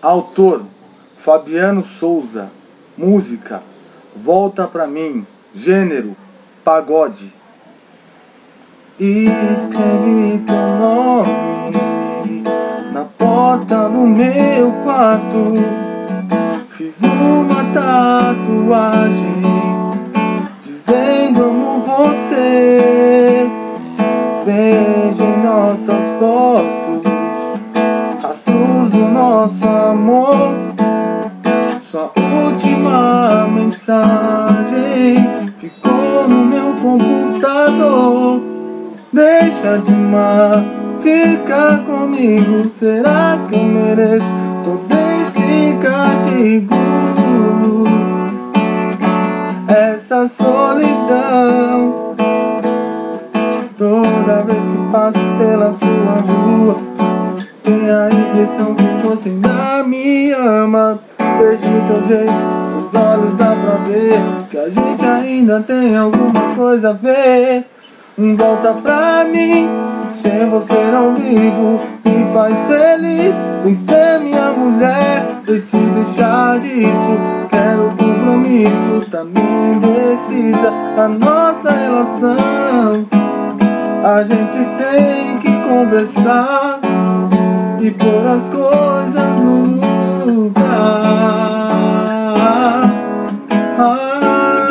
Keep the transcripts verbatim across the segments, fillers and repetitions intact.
Autor: Fabiano Souza. Música: Volta Pra Mim. Gênero: pagode. Escrevi teu nome na porta do meu quarto. Fiz uma tatuagem dizendo amo você. Vejo em nossas fotos rastros do nosso amor. Sua última mensagem ficou no meu computador. Deixa de mar, fica comigo. Será que eu mereço todo esse castigo? Essa solidão. Toda vez que passo pela sua rua, tenho a impressão que você ainda me ama. Vejo o teu jeito, seus olhos dá pra ver que a gente ainda tem alguma coisa a ver. Volta pra mim, sem você não vivo. Me faz feliz, vem ser minha mulher. E se deixar disso, quero compromisso. Tá meio indecisa a nossa relação. A gente tem que conversar e pôr as coisas no lugar. Ah,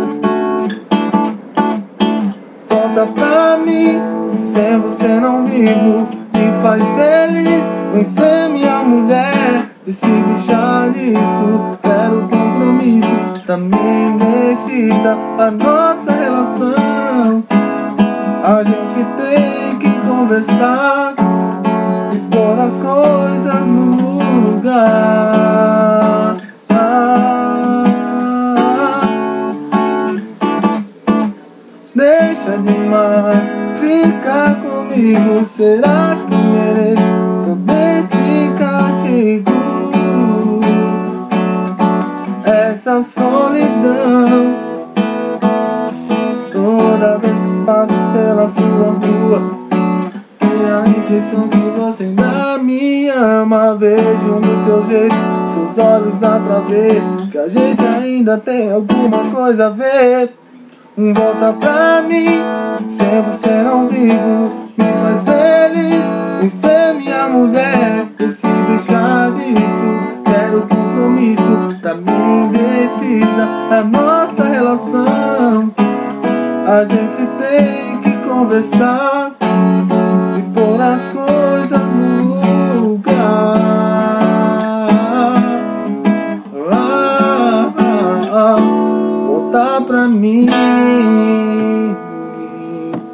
volta pra mim, sem você não vivo. Me faz feliz, vem ser minha mulher. E se deixar disso, quero compromisso. Também indecisa a nossa relação. A gente tem que conversar e pôr as coisas no lugar. Ah, deixa de mar, fica comigo. Será que mereço todo esse castigo? Essa solidão. Toda vez que passo pela sua rua, tenho a impressão que você ainda me ama. Vejo no teu jeito, seus olhos dá pra ver que a gente ainda tem alguma coisa a ver. Volta pra mim, sem você não vivo. Me faz feliz, em ser minha mulher. E se deixar disso, quero compromisso. Tá meio indecisa a nossa relação. A gente tem que conversar e pôr as coisas no lugar. Ah, ah, ah, voltar pra mim.